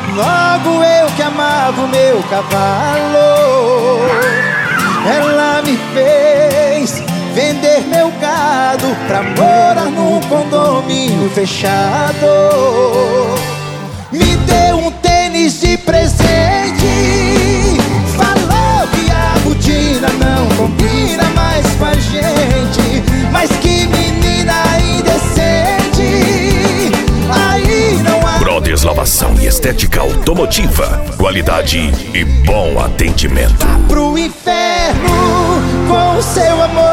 Logo eu que amava o meu cavalo, ela me fez vender meu gado pra morar num condomínio fechado. Me deu um tênis de presente, falou que a botina não combina mais com a gente. Mas que menina indecente, aí não há. Brothers Lavação e Estética Automotiva, qualidade e bom atendimento. Vá pro inferno com o seu amor,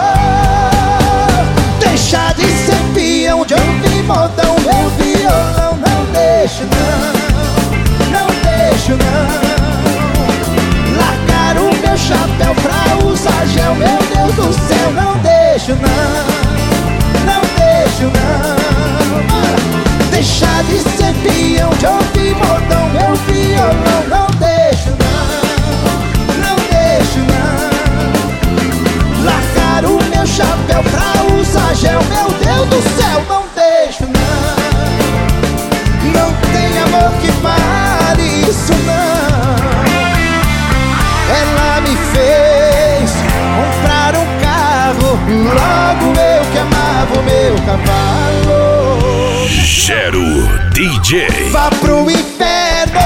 deixa de ser peão de ouvir modão. Meu violão não deixo não, não deixo não. Largar o meu chapéu pra usar gel, meu Deus do céu, não deixo não, não deixo não. Deixa de ser peão de ouvir modão. Meu violão não deixo não, não deixo não. Largar o meu chapéu pra usar gel, meu Deus do céu, não deixo não. Não tem amor que pare isso não. Ela me fez comprar um carro, logo eu que amava o meu cavalo. Gero DJ. Vá pro inferno,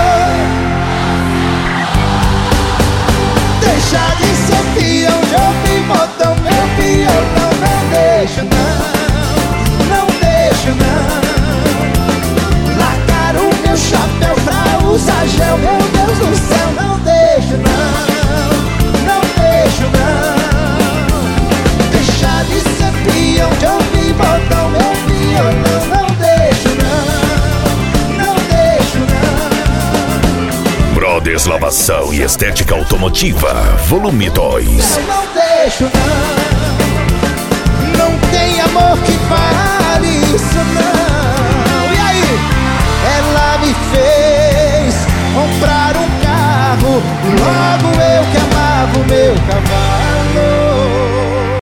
deixa de ser peão de ouvir modão. Meu violão não deixo não, não deixo não. Largar o meu chapéu pra usar gel, meu Deus do céu, não deixo não, não deixo não. Deixa de ser peão de ouvir modão. Meu violão não deixo não, não deixo não. Brothers Lavação e Estética Automotiva, volume 2. Não deixo não, não tem amor que vale isso não.